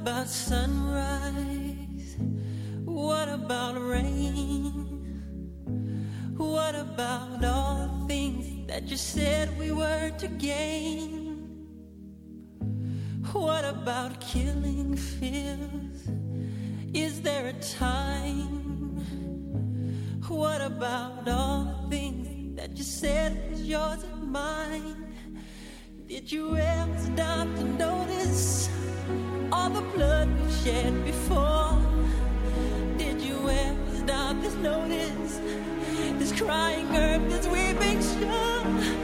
about sunrise? What about rain? What about all the things that you said we were to gain? What about killing fears? Is there a time? What about all the things that you said was yours and mine? Did you ever stop to notice all the blood we've shed before? Did you ever stop to notice this crying earth, this weeping shore?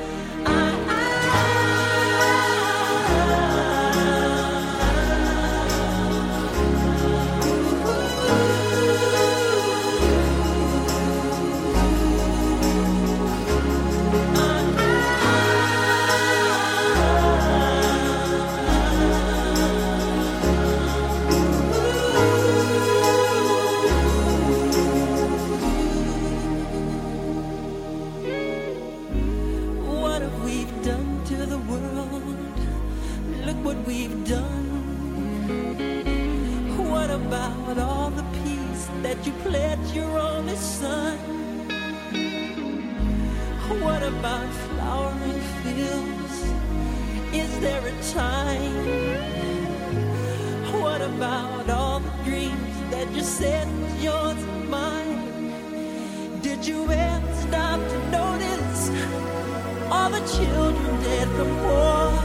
What we've done. What about all the peace that you pledged your only son? What about flowering fields? Is there a time? What about all the dreams that you said was yours and mine? Did you ever stop to notice all the children dead from war?